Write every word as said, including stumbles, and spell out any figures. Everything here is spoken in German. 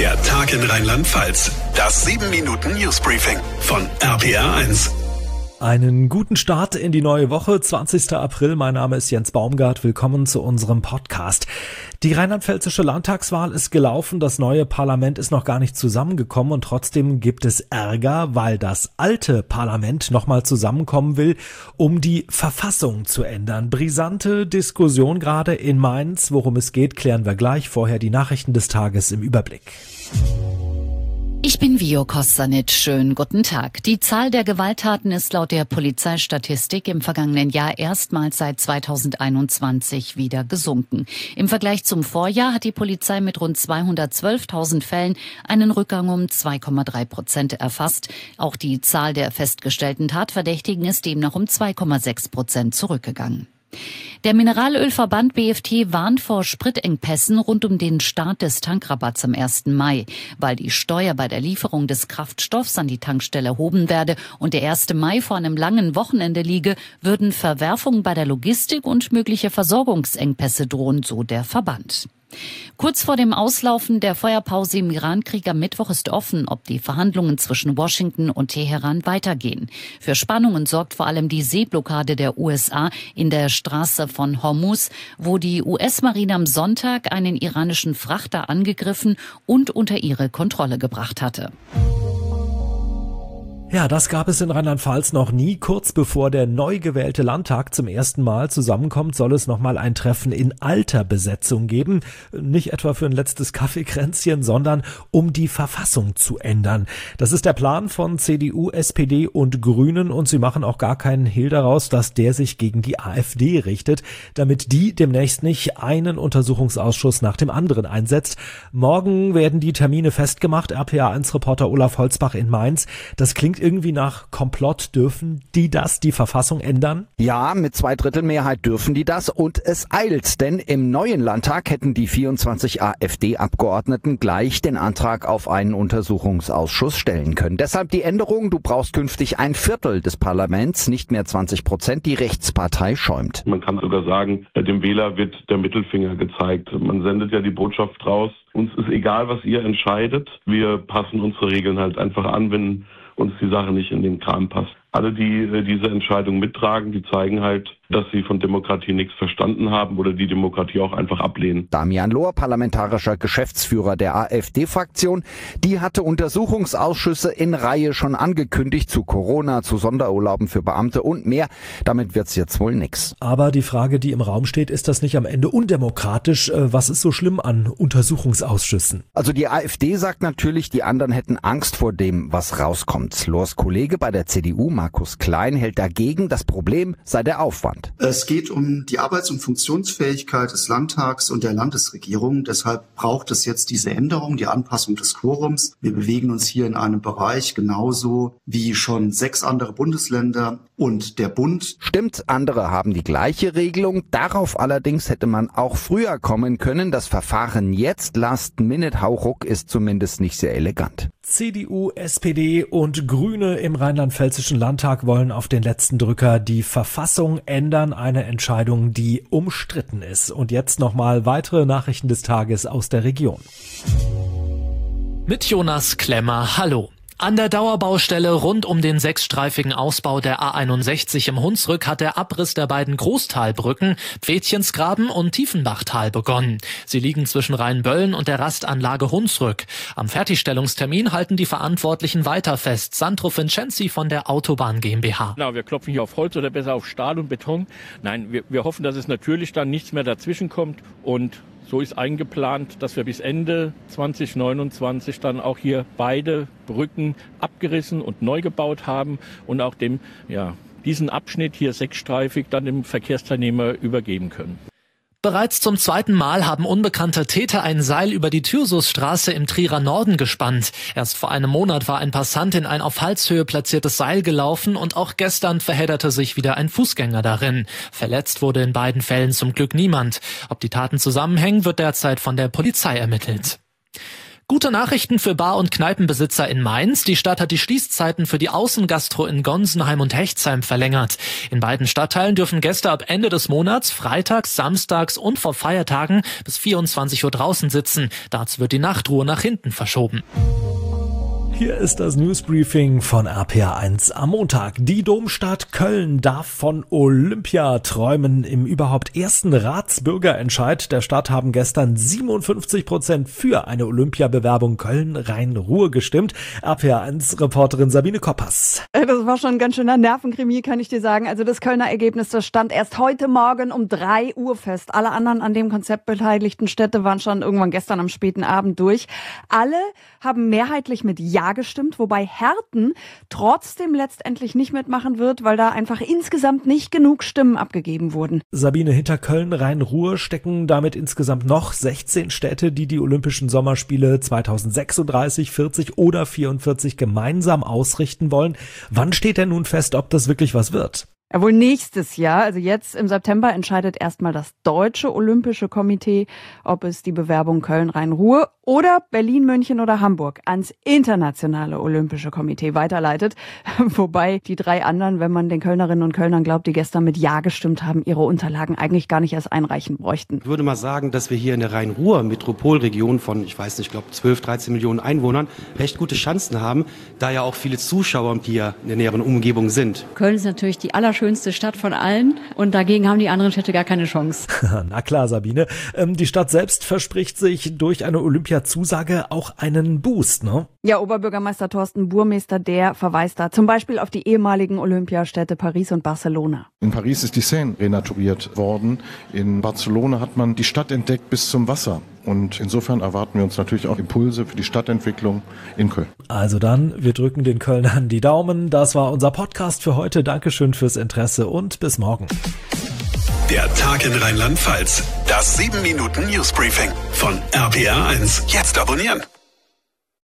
Der Tag in Rheinland-Pfalz. Das sieben Minuten Newsbriefing von R P R eins. Einen guten Start in die neue Woche, zwanzigster April. Mein Name ist Jens Baumgart. Willkommen zu unserem Podcast. Die rheinland-pfälzische Landtagswahl ist gelaufen. Das neue Parlament ist noch gar nicht zusammengekommen und trotzdem gibt es Ärger, weil das alte Parlament nochmal zusammenkommen will, um die Verfassung zu ändern. Brisante Diskussion gerade in Mainz. Worum es geht, klären wir gleich. Vorher die Nachrichten des Tages im Überblick. Ich bin Vio Kostanic. Schönen guten Tag. Die Zahl der Gewalttaten ist laut der Polizeistatistik im vergangenen Jahr erstmals seit zweitausendeinundzwanzig wieder gesunken. Im Vergleich zum Vorjahr hat die Polizei mit rund zweihundertzwölftausend Fällen einen Rückgang um zwei Komma drei Prozent erfasst. Auch die Zahl der festgestellten Tatverdächtigen ist demnach um zwei Komma sechs Prozent zurückgegangen. Der Mineralölverband B F T warnt vor Spritengpässen rund um den Start des Tankrabatts am ersten Mai. Weil die Steuer bei der Lieferung des Kraftstoffs an die Tankstelle erhoben werde und der erste Mai vor einem langen Wochenende liege, würden Verwerfungen bei der Logistik und mögliche Versorgungsengpässe drohen, so der Verband. Kurz vor dem Auslaufen der Feuerpause im Irankrieg am Mittwoch ist offen, ob die Verhandlungen zwischen Washington und Teheran weitergehen. Für Spannungen sorgt vor allem die Seeblockade der U S A in der Straße von Hormuz, wo die U S-Marine am Sonntag einen iranischen Frachter angegriffen und unter ihre Kontrolle gebracht hatte. Ja, das gab es in Rheinland-Pfalz noch nie. Kurz bevor der neu gewählte Landtag zum ersten Mal zusammenkommt, soll es nochmal ein Treffen in alter Besetzung geben. Nicht etwa für ein letztes Kaffeekränzchen, sondern um die Verfassung zu ändern. Das ist der Plan von C D U, S P D und Grünen und sie machen auch gar keinen Hehl daraus, dass der sich gegen die AfD richtet, damit die demnächst nicht einen Untersuchungsausschuss nach dem anderen einsetzt. Morgen werden die Termine festgemacht. R P R eins Reporter Olaf Holzbach in Mainz. Das klingt irgendwie nach Komplott. Dürfen die das, die Verfassung ändern? Ja, mit Zweidrittelmehrheit dürfen die das und es eilt, denn im neuen Landtag hätten die vierundzwanzig AfD-Abgeordneten gleich den Antrag auf einen Untersuchungsausschuss stellen können. Deshalb die Änderung, du brauchst künftig ein Viertel des Parlaments, nicht mehr zwanzig Prozent, die Rechtspartei schäumt. Man kann sogar sagen, dem Wähler wird der Mittelfinger gezeigt. Man sendet ja die Botschaft raus. Uns ist egal, was ihr entscheidet. Wir passen unsere Regeln halt einfach an, wenn uns die Sache nicht in den Kram passt. Alle, die diese Entscheidung mittragen, die zeigen halt, dass sie von Demokratie nichts verstanden haben oder die Demokratie auch einfach ablehnen. Damian Lohr, parlamentarischer Geschäftsführer der AfD-Fraktion, die hatte Untersuchungsausschüsse in Reihe schon angekündigt zu Corona, zu Sonderurlauben für Beamte und mehr. Damit wird's jetzt wohl nix. Aber die Frage, die im Raum steht, ist das nicht am Ende undemokratisch? Was ist so schlimm an Untersuchungsausschüssen? Also die AfD sagt natürlich, die anderen hätten Angst vor dem, was rauskommt. Lohrs Kollege bei der C D U, Markus Klein, hält dagegen, das Problem sei der Aufwand. Es geht um die Arbeits- und Funktionsfähigkeit des Landtags und der Landesregierung. Deshalb braucht es jetzt diese Änderung, die Anpassung des Quorums. Wir bewegen uns hier in einem Bereich genauso wie schon sechs andere Bundesländer und der Bund. Stimmt, andere haben die gleiche Regelung. Darauf allerdings hätte man auch früher kommen können. Das Verfahren jetzt, last minute, hauruck, ist zumindest nicht sehr elegant. C D U, S P D und Grüne im rheinland-pfälzischen Landtag wollen auf den letzten Drücker die Verfassung ändern. Eine Entscheidung, die umstritten ist. Und jetzt nochmal weitere Nachrichten des Tages aus der Region. Mit Jonas Klemmer, hallo. An der Dauerbaustelle rund um den sechsstreifigen Ausbau der A einundsechzig im Hunsrück hat der Abriss der beiden Großtalbrücken, Pfädchensgraben und Tiefenbachtal, begonnen. Sie liegen zwischen Rheinböllen und der Rastanlage Hunsrück. Am Fertigstellungstermin halten die Verantwortlichen weiter fest. Sandro Vincenzi von der Autobahn GmbH. Genau, wir klopfen hier auf Holz oder besser auf Stahl und Beton. Nein, wir, wir hoffen, dass es natürlich dann nichts mehr dazwischen kommt und so ist eingeplant, dass wir bis Ende zwanzig neunundzwanzig dann auch hier beide Brücken abgerissen und neu gebaut haben und auch dem, ja, diesen Abschnitt hier sechsstreifig dann dem Verkehrsteilnehmer übergeben können. Bereits zum zweiten Mal haben unbekannte Täter ein Seil über die Thyrsusstraße im Trierer Norden gespannt. Erst vor einem Monat war ein Passant in ein auf Halshöhe platziertes Seil gelaufen und auch gestern verhedderte sich wieder ein Fußgänger darin. Verletzt wurde in beiden Fällen zum Glück niemand. Ob die Taten zusammenhängen, wird derzeit von der Polizei ermittelt. Gute Nachrichten für Bar- und Kneipenbesitzer in Mainz. Die Stadt hat die Schließzeiten für die Außengastro in Gonsenheim und Hechtsheim verlängert. In beiden Stadtteilen dürfen Gäste ab Ende des Monats, freitags, samstags und vor Feiertagen bis vierundzwanzig Uhr draußen sitzen. Dazu wird die Nachtruhe nach hinten verschoben. Hier ist das Newsbriefing von R P R eins am Montag. Die Domstadt Köln darf von Olympia träumen. Im überhaupt ersten Ratsbürgerentscheid der Stadt haben gestern siebenundfünfzig Prozent für eine Olympiabewerbung Köln-Rhein-Ruhr gestimmt. R P R eins Reporterin Sabine Koppers. Das war schon ein ganz schöner Nervenkrimi, kann ich dir sagen. Also das Kölner Ergebnis, das stand erst heute Morgen um drei Uhr fest. Alle anderen an dem Konzept beteiligten Städte waren schon irgendwann gestern am späten Abend durch. Alle haben mehrheitlich mit Ja gestimmt, wobei Herten trotzdem letztendlich nicht mitmachen wird, weil da einfach insgesamt nicht genug Stimmen abgegeben wurden. Sabine, hinter Köln, Rhein-Ruhr stecken damit insgesamt noch sechzehn Städte, die die Olympischen Sommerspiele zweitausendsechsunddreißig, vierzig oder vierundvierzig gemeinsam ausrichten wollen. Wann steht denn nun fest, ob das wirklich was wird? Ja, wohl nächstes Jahr, also jetzt im September, entscheidet erstmal das Deutsche Olympische Komitee, ob es die Bewerbung Köln-Rhein-Ruhr oder Berlin, München oder Hamburg ans Internationale Olympische Komitee weiterleitet. Wobei die drei anderen, wenn man den Kölnerinnen und Kölnern glaubt, die gestern mit Ja gestimmt haben, ihre Unterlagen eigentlich gar nicht erst einreichen bräuchten. Ich würde mal sagen, dass wir hier in der Rhein-Ruhr-Metropolregion von, ich weiß nicht, ich glaube zwölf, dreizehn Millionen Einwohnern recht gute Chancen haben, da ja auch viele Zuschauer hier in der näheren Umgebung sind. Köln ist natürlich die allerschönste Stadt von allen und dagegen haben die anderen Städte gar keine Chance. Na klar, Sabine. Die Stadt selbst verspricht sich durch eine Olympiazusage auch einen Boost, ne? Ja, Oberbürgermeister Thorsten Burmester, der verweist da zum Beispiel auf die ehemaligen Olympiastädte Paris und Barcelona. In Paris ist die Seine renaturiert worden. In Barcelona hat man die Stadt entdeckt bis zum Wasser. Und insofern erwarten wir uns natürlich auch Impulse für die Stadtentwicklung in Köln. Also dann, wir drücken den Kölnern die Daumen. Das war unser Podcast für heute. Dankeschön fürs Interesse und bis morgen. Der Tag in Rheinland-Pfalz. Das sieben Minuten Newsbriefing von R P R eins. Jetzt abonnieren.